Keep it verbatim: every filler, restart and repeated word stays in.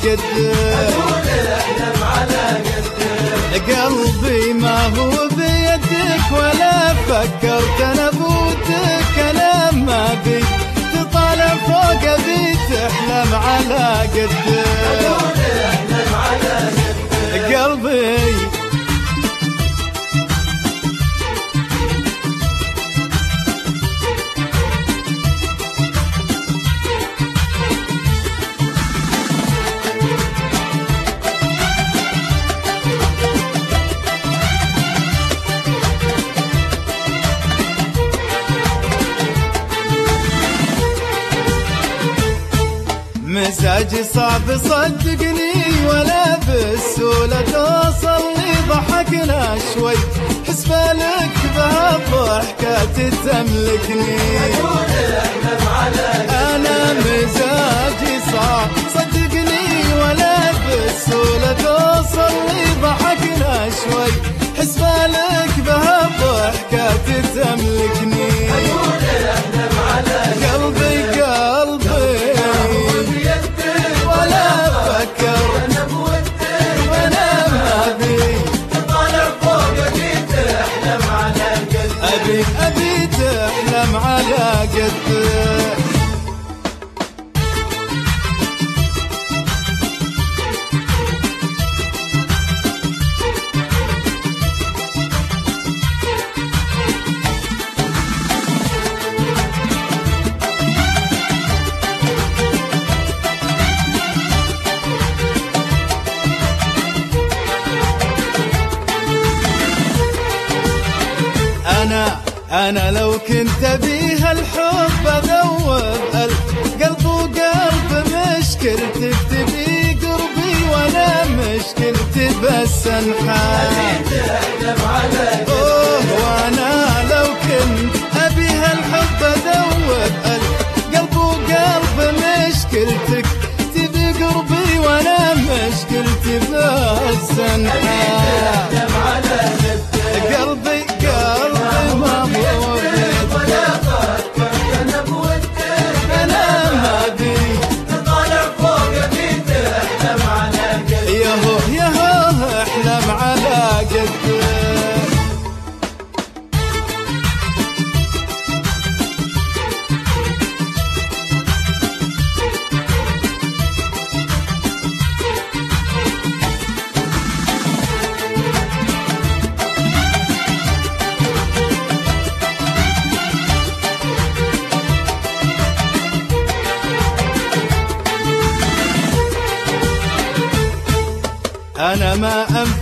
قده، قلبي ما هو بيدك ولا فكرت انا بودك، انا ما بي تطالع فوق ابي تحلم على قده قلبي. مزاجي صعب صدقني ولا بالسهولة توصل لي، ضحكنا شوي حسبالك بهالضحكة تملكني. أنا مزاجي صعب صدقني ولا بالسهولة توصل لي، ضحكنا شوي حسبالك بهالضحكة تملكني. قلبي قلبي أبي أبي تحلم على قده. أنا أنا لو كنت بيها الحب أذوب القلب وقلب مشكلتك تبي قربي وأنا مشكلتي بس انحاز. أوه وأنا لو كنت أبيها الحب أذوب القلب وقلب مشكلتك تبي قربي وأنا مشكلتي بس انحاز. قلبي أنا ما